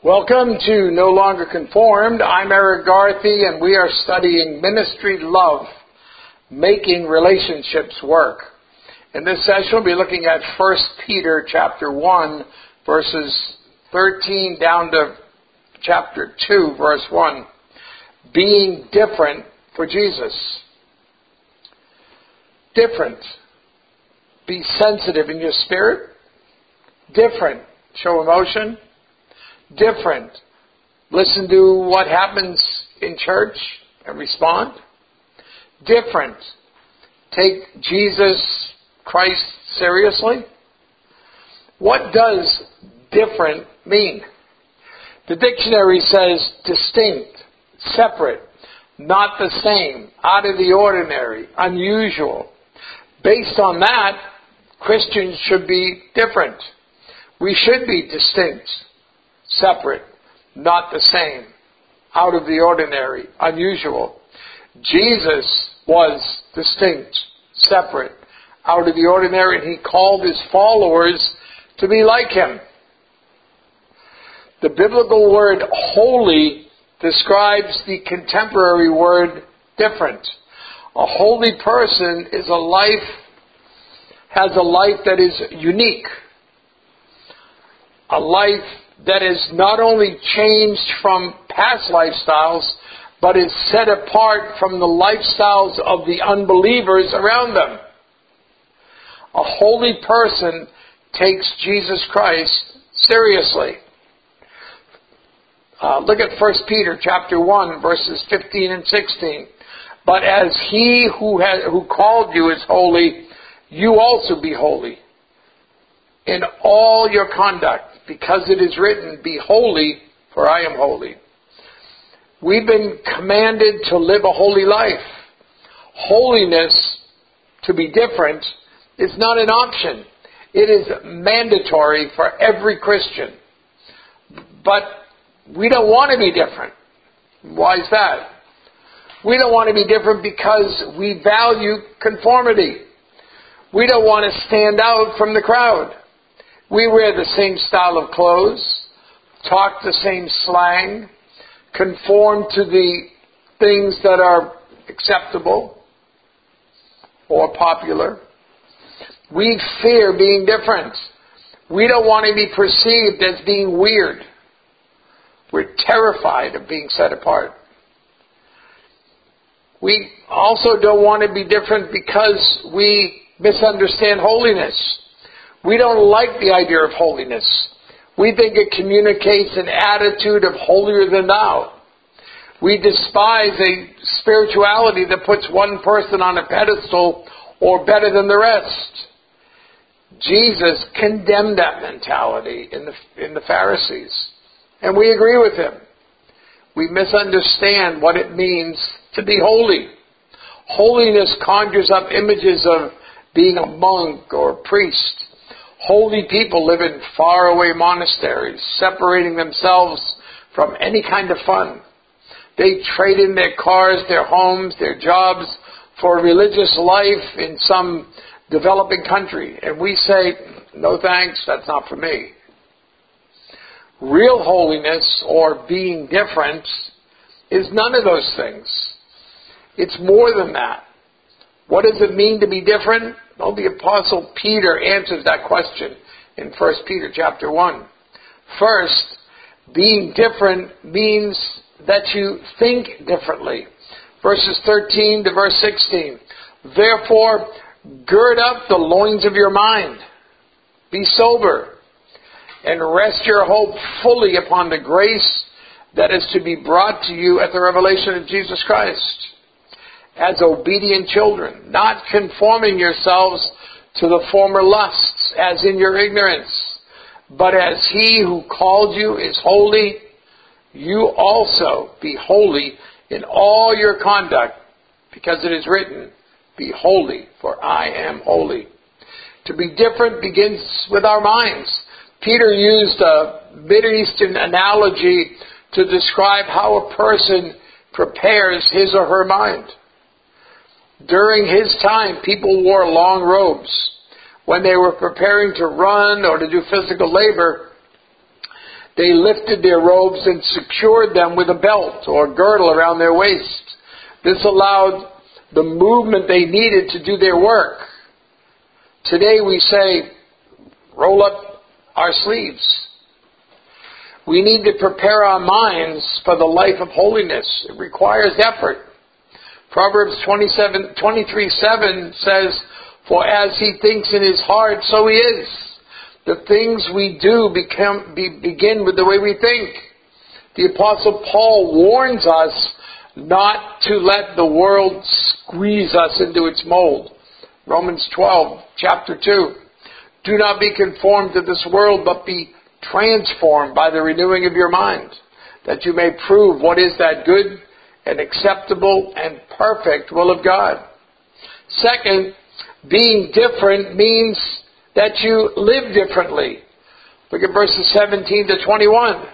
Welcome to No Longer Conformed. I'm Eric Garthy, and we are studying Ministry Love, Making Relationships Work. In this session, we'll be looking at 1 Peter chapter 1, verses 13 down to chapter 2, verse 1. Being different for Jesus. Different. Be sensitive in your spirit. Different. Show emotion. Different. Listen to what happens in church and respond. Different. Take Jesus Christ seriously. What does different mean? The dictionary says distinct, separate, not the same, out of the ordinary, unusual. Based on that, Christians should be different. We should be distinct, separate, not the same, out of the ordinary, unusual. Jesus was distinct, separate, out of the ordinary, and he called his followers to be like him. The biblical word holy describes the contemporary word different. A holy person has a life that is unique. A life that is not only changed from past lifestyles, but is set apart from the lifestyles of the unbelievers around them. A holy person takes Jesus Christ seriously. Look at 1 Peter chapter 1, verses 15 and 16. But as he who called you is holy, you also be holy in all your conduct, because it is written, be holy, for I am holy. We've been commanded to live a holy life. Holiness, to be different, is not an option. It is mandatory for every Christian. But we don't want to be different. Why is that? We don't want to be different because we value conformity. We don't want to stand out from the crowd. We wear the same style of clothes, talk the same slang, conform to the things that are acceptable or popular. We fear being different. We don't want to be perceived as being weird. We're terrified of being set apart. We also don't want to be different because we misunderstand holiness. We don't like the idea of holiness. We think it communicates an attitude of holier than thou. We despise a spirituality that puts one person on a pedestal or better than the rest. Jesus condemned that mentality in the Pharisees. And we agree with him. We misunderstand what it means to be holy. Holiness conjures up images of being a monk or a priest. Holy people live in faraway monasteries, separating themselves from any kind of fun. They trade in their cars, their homes, their jobs for a religious life in some developing country. And we say, no thanks, that's not for me. Real holiness, or being different, is none of those things. It's more than that. What does it mean to be different? Well, the Apostle Peter answers that question in 1 Peter chapter 1. First, being different means that you think differently. Verses 13 to verse 16. Therefore, gird up the loins of your mind. Be sober. And rest your hope fully upon the grace that is to be brought to you at the revelation of Jesus Christ. As obedient children, not conforming yourselves to the former lusts, as in your ignorance. But as he who called you is holy, you also be holy in all your conduct, because it is written, be holy, for I am holy. To be different begins with our minds. Peter used a Mideastern analogy to describe how a person prepares his or her mind. During his time, people wore long robes. When they were preparing to run or to do physical labor, They lifted their robes and secured them with a belt or girdle around their waist. This allowed the movement they needed to do their work. Today we say, roll up our sleeves. We need to prepare our minds for the life of holiness. It requires effort. Proverbs 23:7 says, "For as he thinks in his heart, so he is." The things we do begin with the way we think. The Apostle Paul warns us not to let the world squeeze us into its mold. Romans 12, chapter 2. "Do not be conformed to this world, but be transformed by the renewing of your mind, that you may prove what is that good and acceptable and perfect will of God." Second, being different means that you live differently. Look at verses 17 to 21.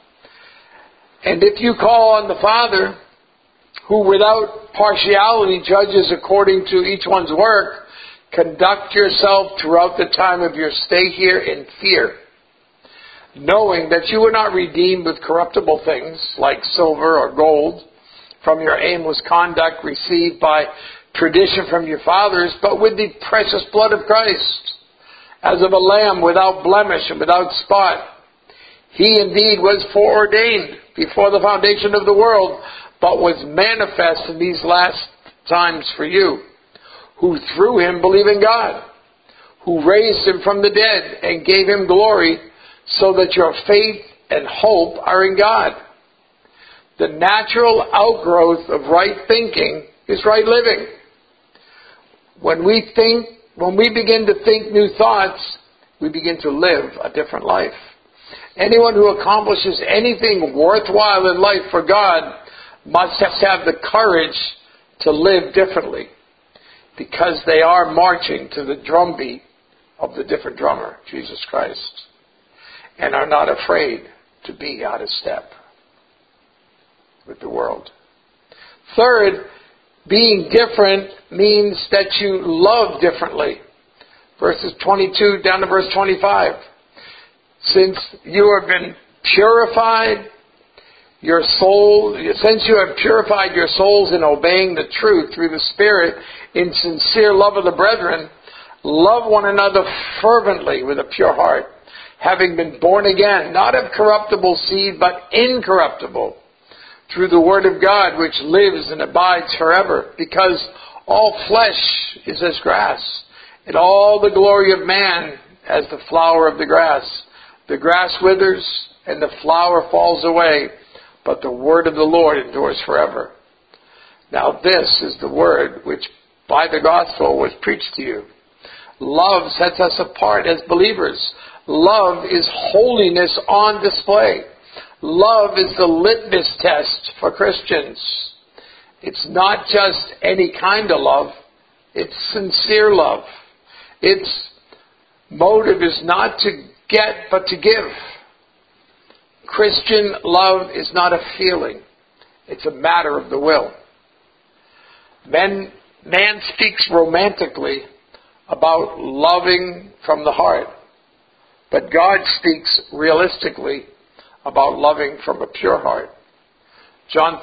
"And if you call on the Father, who without partiality judges according to each one's work, conduct yourself throughout the time of your stay here in fear, knowing that you were not redeemed with corruptible things like silver or gold from your aimless conduct received by tradition from your fathers, but with the precious blood of Christ, as of a lamb without blemish and without spot. He indeed was foreordained before the foundation of the world, but was manifest in these last times for you, who through him believe in God, who raised him from the dead and gave him glory, so that your faith and hope are in God. The natural outgrowth of right thinking is right living. When we begin to think new thoughts, we begin to live a different life. Anyone who accomplishes anything worthwhile in life for God must have the courage to live differently, because they are marching to the drumbeat of the different drummer, Jesus Christ, and are not afraid to be out of step with the world. Third, being different means that you love differently. Verses 22 down to verse 25. Since you have been purified, since you have purified your souls in obeying the truth through the Spirit in sincere love of the brethren, love one another fervently with a pure heart, having been born again, not of corruptible seed, but incorruptible, through the word of God, which lives and abides forever. Because all flesh is as grass, and all the glory of man as the flower of the grass. The grass withers, and the flower falls away, but the word of the Lord endures forever. Now this is the word which by the gospel was preached to you. Love sets us apart as believers. Love is holiness on display. Love is the litmus test for Christians. It's not just any kind of love. It's sincere love. Its motive is not to get, but to give. Christian love is not a feeling. It's a matter of the will. Man speaks romantically about loving from the heart, but God speaks realistically about loving from a pure heart. John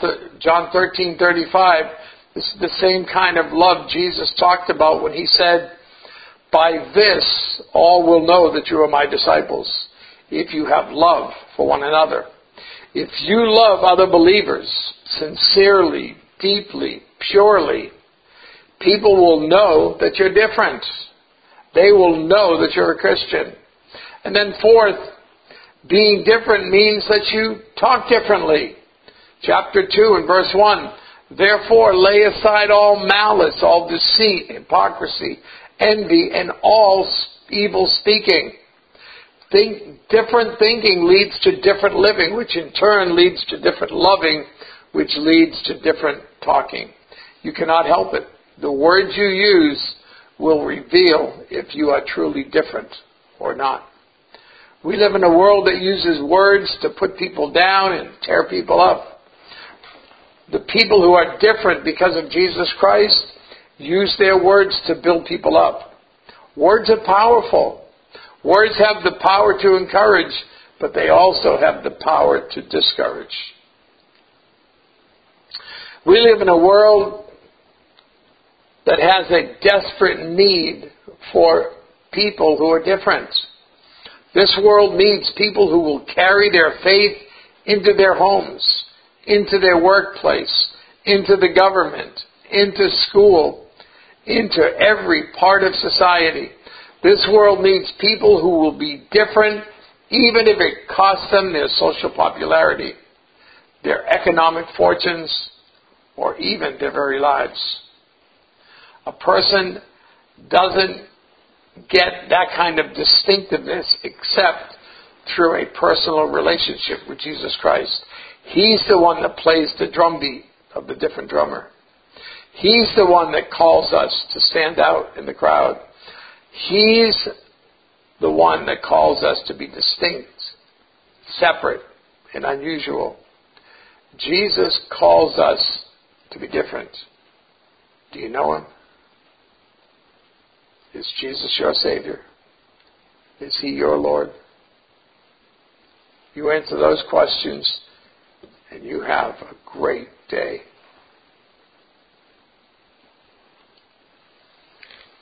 13:35, this is the same kind of love Jesus talked about when he said, "By this all will know that you are my disciples, if you have love for one another." If you love other believers sincerely, deeply, purely, people will know that you're different. They will know that you're a Christian. And then fourth, being different means that you talk differently. Chapter 2 and verse 1. Therefore lay aside all malice, all deceit, hypocrisy, envy, and all evil speaking. Different thinking leads to different living, which in turn leads to different loving, which leads to different talking. You cannot help it. The words you use will reveal if you are truly different or not. We live in a world that uses words to put people down and tear people up. The people who are different because of Jesus Christ use their words to build people up. Words are powerful. Words have the power to encourage, but they also have the power to discourage. We live in a world that has a desperate need for people who are different. This world needs people who will carry their faith into their homes, into their workplace, into the government, into school, into every part of society. This world needs people who will be different, even if it costs them their social popularity, their economic fortunes, or even their very lives. A person doesn't get that kind of distinctiveness except through a personal relationship with Jesus Christ. He's the one that plays the drumbeat of the different drummer. He's the one that calls us to stand out in the crowd. He's the one that calls us to be distinct, separate, and unusual. Jesus calls us to be different. Do you know him? Is Jesus your Savior? Is he your Lord? You answer those questions and you have a great day.